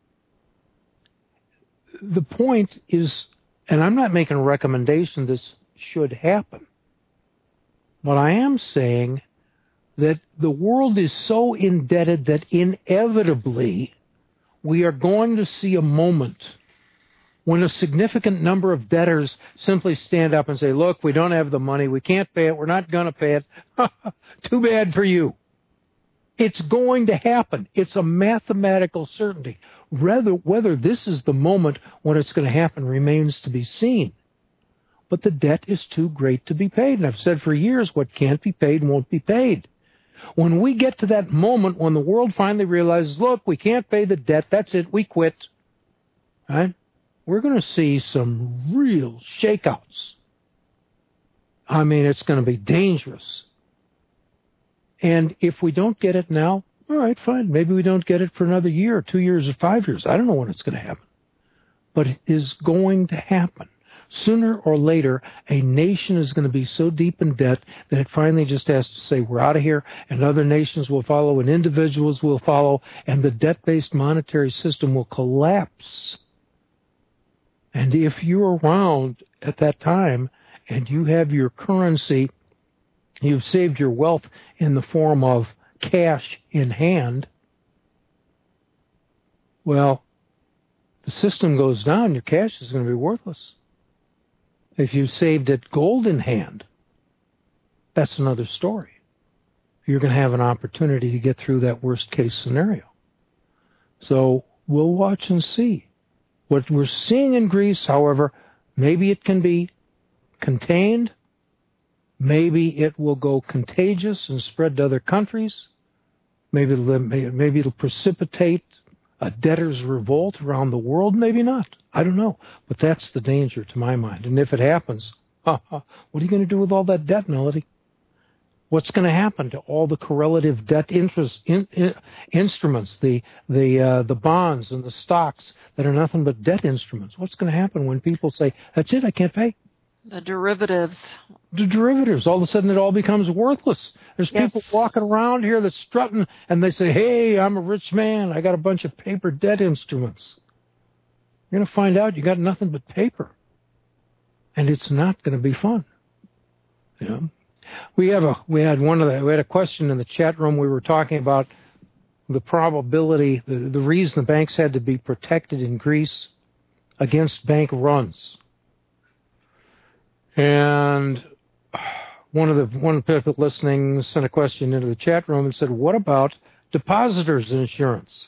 The point is, and I'm not making a recommendation this should happen, but I am saying that the world is so indebted that inevitably we are going to see a moment when a significant number of debtors simply stand up and say, look, we don't have the money, we can't pay it, we're not going to pay it. Too bad for you. It's going to happen. It's a mathematical certainty. Rather, whether this is the moment when it's going to happen remains to be seen. But the debt is too great to be paid. And I've said for years, what can't be paid won't be paid. When we get to that moment when the world finally realizes, look, we can't pay the debt, that's it, we quit, right? We're going to see some real shakeouts. I mean, it's going to be dangerous. And if we don't get it now, all right, fine. Maybe we don't get it for another year, or two years, or five years. I don't know when it's going to happen. But it is going to happen. Sooner or later, a nation is going to be so deep in debt that it finally just has to say, we're out of here, and other nations will follow, and individuals will follow, and the debt-based monetary system will collapse. And if you're around at that time and you have your currency, you've saved your wealth in the form of cash in hand, well, the system goes down, your cash is going to be worthless. If you saved it gold in hand, that's another story. You're going to have an opportunity to get through that worst case scenario. So we'll watch and see. What we're seeing in Greece, however, maybe it can be contained. Maybe it will go contagious and spread to other countries. Maybe it'll, maybe it'll precipitate a debtor's revolt around the world. Maybe not. I don't know. But that's the danger to my mind. And if it happens, what are you going to do with all that debt, Melody? What's going to happen to all the correlative debt interest in, in, instruments, the the uh, the bonds and the stocks that are nothing but debt instruments? What's going to happen when people say, that's it, I can't pay? The derivatives. The derivatives. All of a sudden it all becomes worthless. There's Yes. people walking around here that's strutting, and they say, hey, I'm a rich man. I got a bunch of paper debt instruments. You're going to find out you got nothing but paper. And it's not going to be fun. You know? We have a we had one of the we had a question in the chat room. We were talking about the probability, the, the reason the banks had to be protected in Greece against bank runs. And one of the one of the people listening sent a question into the chat room and said, "What about depositors' insurance?"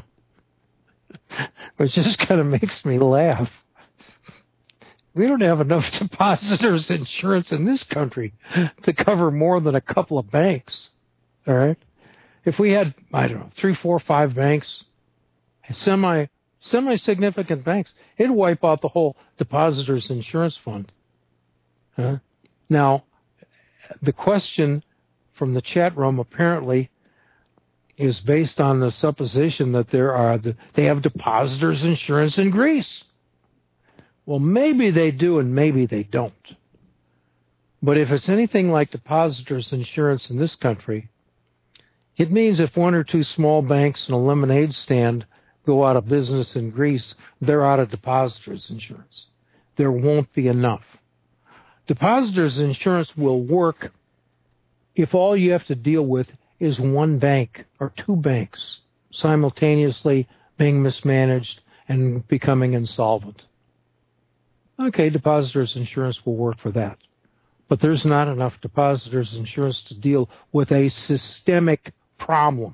Which just kind of makes me laugh. We don't have enough depositors' insurance in this country to cover more than a couple of banks. All right? If we had, I don't know, three, four, five banks, semi, semi-significant banks, it'd wipe out the whole depositors' insurance fund. Huh? Now, the question from the chat room apparently is based on the supposition that there are the, they have depositors' insurance in Greece. Well, maybe they do and maybe they don't. But if it's anything like depositors' insurance in this country, it means if one or two small banks and a lemonade stand go out of business in Greece, they're out of depositors' insurance. There won't be enough. Depositors' insurance will work if all you have to deal with is one bank or two banks simultaneously being mismanaged and becoming insolvent. Okay, depositors' insurance will work for that. But there's not enough depositors' insurance to deal with a systemic problem.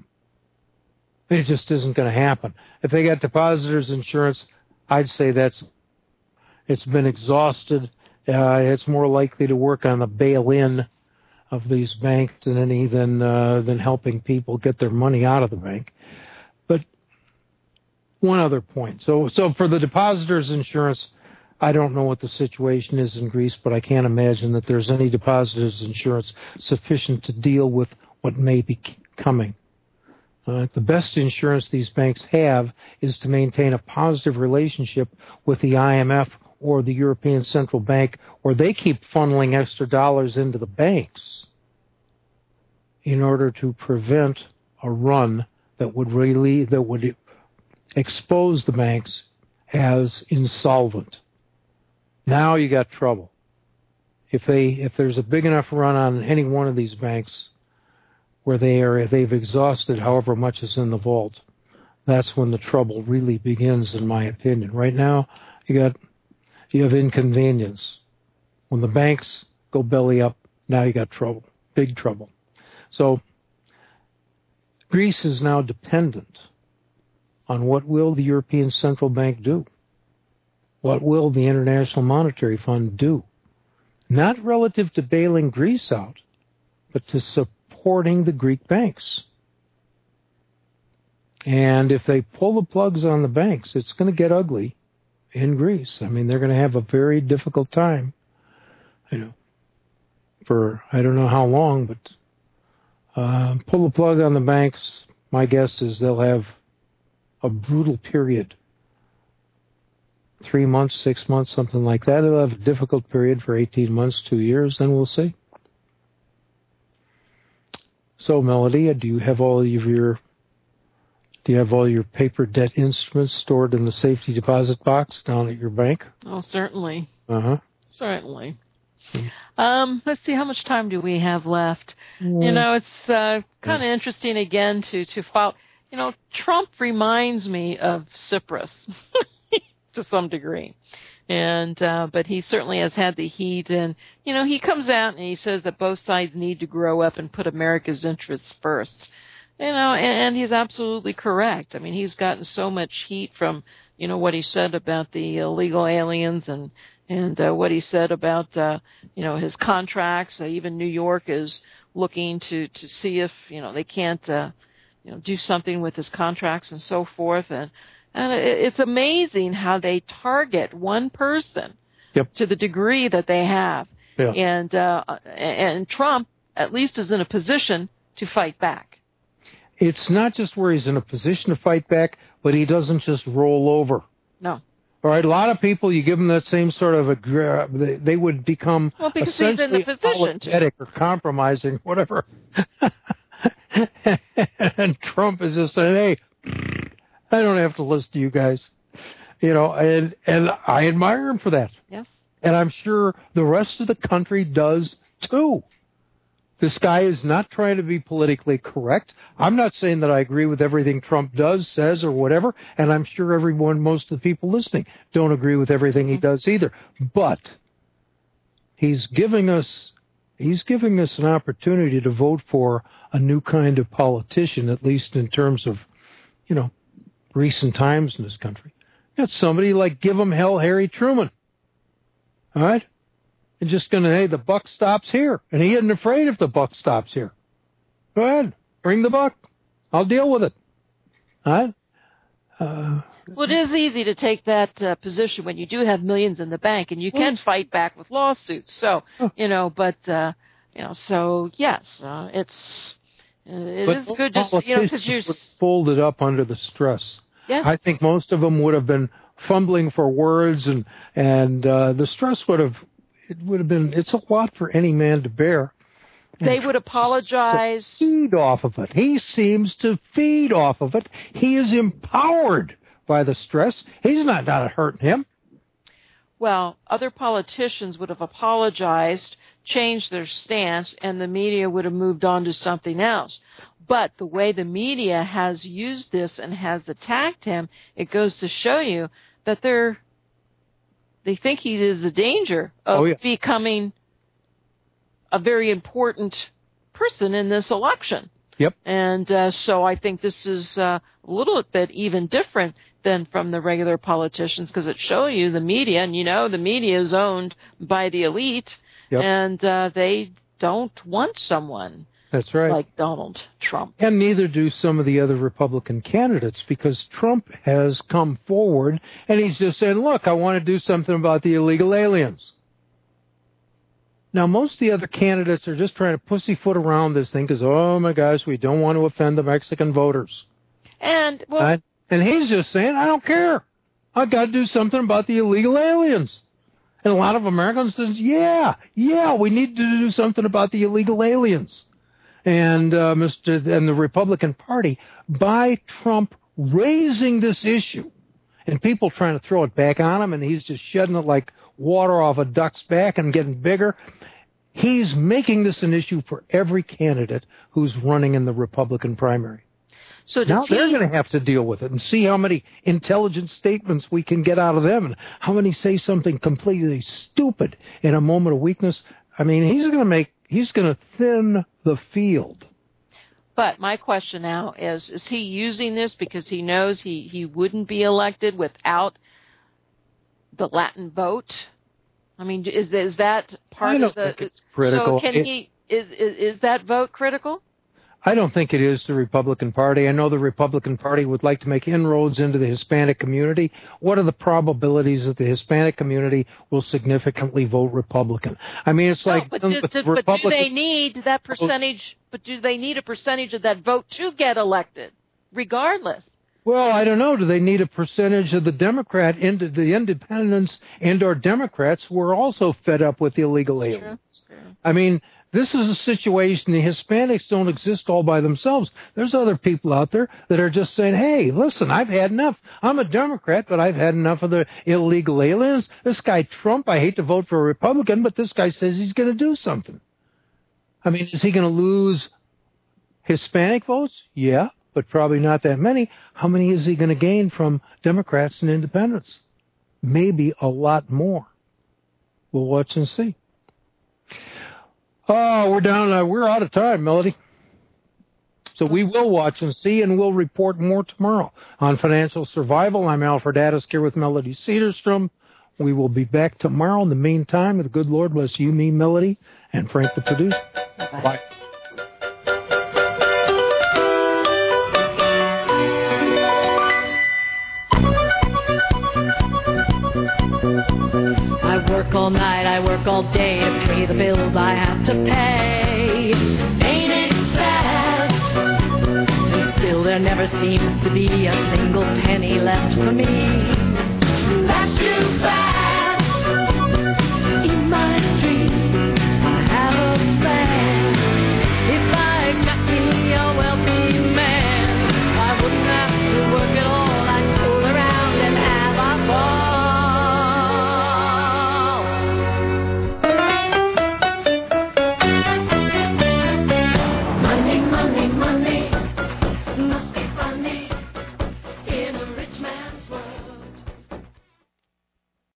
It just isn't going to happen. If they got depositors' insurance, I'd say that's It's been exhausted. Uh, it's more likely to work on the bail-in of these banks than any than uh, than helping people get their money out of the bank. But one other point. So so for the depositors' insurance, I don't know what the situation is in Greece, but I can't imagine that there's any depositors' insurance sufficient to deal with what may be coming. Uh, the best insurance these banks have is to maintain a positive relationship with the I M F or the European Central Bank, or they keep funneling extra dollars into the banks in order to prevent a run that would really that would expose the banks as insolvent. Now you got trouble. If they if there's a big enough run on any one of these banks where they are they've exhausted however much is in the vault, that's when the trouble really begins, in my opinion. Right now, you got you have inconvenience. When the banks go belly up, now you got trouble, big trouble. So Greece is now dependent on what will the European Central Bank do. What will the International Monetary Fund do? Not relative to bailing Greece out, but to supporting the Greek banks. And if they pull the plugs on the banks, it's going to get ugly in Greece. I mean, they're going to have a very difficult time, you know, for I don't know how long, but uh, pull the plug on the banks, my guess is they'll have a brutal period. Three months, six months, something like that. They'll have a difficult period for eighteen months, two years, then we'll see. So, Melody, do you have all of your Do you have all your paper debt instruments stored in the safety deposit box down at your bank? Oh, certainly. Uh-huh. Certainly. Um, let's see, how much time do we have left? Mm. You know, it's uh, kind of interesting, again, to, to follow. You know, Trump reminds me of Tsipras to some degree. And uh, but he certainly has had the heat. And, you know, he comes out and he says that both sides need to grow up and put America's interests first. You know, and, and he's absolutely correct. I mean, he's gotten so much heat from, you know, what he said about the illegal aliens and and uh, what he said about, uh, you know, his contracts. Uh, even New York is looking to, to see if, you know, they can't, uh, you know, do something with his contracts and so forth. And, and it, it's amazing how they target one person yep. to the degree that they have. Yeah. And uh, and Trump, at least, is in a position to fight back. It's not just where he's in a position to fight back, but he doesn't just roll over. No. All right, a lot of people, you give them that same sort of a, they, they would become well, essentially apologetic or compromising, whatever. And Trump is just saying, hey, I don't have to listen to you guys. You know, and, and I admire him for that. Yes. And I'm sure the rest of the country does too. This guy is not trying to be politically correct. I'm not saying that I agree with everything Trump does, says, or whatever, and I'm sure everyone, most of the people listening, don't agree with everything he does either. But he's giving us he's giving us an opportunity to vote for a new kind of politician, at least in terms of, you know, recent times in this country. That's somebody like give him hell Harry Truman. All right? And just going to, hey, the buck stops here. And he isn't afraid if the buck stops here. Go ahead. Bring the buck. I'll deal with it. All right? Uh, well, it is easy to take that uh, position when you do have millions in the bank, and you can well, fight back with lawsuits. So, oh. you know, but, uh, you know, so, yes, uh, it's, uh, it is good to, you know, because you're folded up under the stress. Yes. I think most of them would have been fumbling for words, and, and uh, the stress would have, it would have been, it's a lot for any man to bear. They would apologize. Feed off of it. He seems to feed off of it. He is empowered by the stress. He's not, not hurting him. Well, other politicians would have apologized, changed their stance, and the media would have moved on to something else. But the way the media has used this and has attacked him, it goes to show you that they're, they think he is a danger of oh, yeah. becoming a very important person in this election. Yep. And uh, so I think this is uh, a little bit even different than from the regular politicians, because it shows you the media, and you know the media is owned by the elite, yep. and uh, they don't want someone That's right. like Donald Trump. And neither do some of the other Republican candidates, because Trump has come forward and he's just saying, look, I want to do something about the illegal aliens. Now, most of the other candidates are just trying to pussyfoot around this thing because, oh, my gosh, we don't want to offend the Mexican voters. And, well, right? And he's just saying, I don't care. I've got to do something about the illegal aliens. And a lot of Americans says, yeah, yeah, we need to do something about the illegal aliens. And uh, Mister and the Republican Party, by Trump raising this issue, and people trying to throw it back on him, and he's just shedding it like water off a duck's back and getting bigger, he's making this an issue for every candidate who's running in the Republican primary. So now he... they're going to have to deal with it and see how many intelligent statements we can get out of them and how many say something completely stupid in a moment of weakness. I mean, he's going to make, he's going to thin the field. But my question now is, is he using this because he knows he, he wouldn't be elected without the Latin vote? I mean, is is that part I don't of the... think it's critical. So can it, he... Is, is is that vote critical? I don't think it is the Republican Party. I know the Republican Party would like to make inroads into the Hispanic community. What are the probabilities that the Hispanic community will significantly vote Republican? I mean, it's no, like... But do, do, but do they need that percentage... But do they need a percentage of that vote to get elected, regardless? Well, I don't know. Do they need a percentage of the Democrat, into the independents and or Democrats who are also fed up with illegal aliens? True. I mean... This is a situation, the Hispanics don't exist all by themselves. There's other people out there that are just saying, hey, listen, I've had enough. I'm a Democrat, but I've had enough of the illegal aliens. This guy Trump, I hate to vote for a Republican, but this guy says he's going to do something. I mean, is he going to lose Hispanic votes? Yeah, but probably not that many. How many is he going to gain from Democrats and independents? Maybe a lot more. We'll watch and see. Oh, we're down. Uh, we're out of time, Melody. So we will watch and see, and we'll report more tomorrow on Financial Survival. I'm Alfred Addis here with Melody Cedarstrom. We will be back tomorrow. In the meantime, the good Lord bless you, me, Melody, and Frank the producer. Bye. Bye. I work all night, I work all day to pay the bills I have to pay. Ain't it sad? And still there never seems to be a single penny left for me. That's too bad.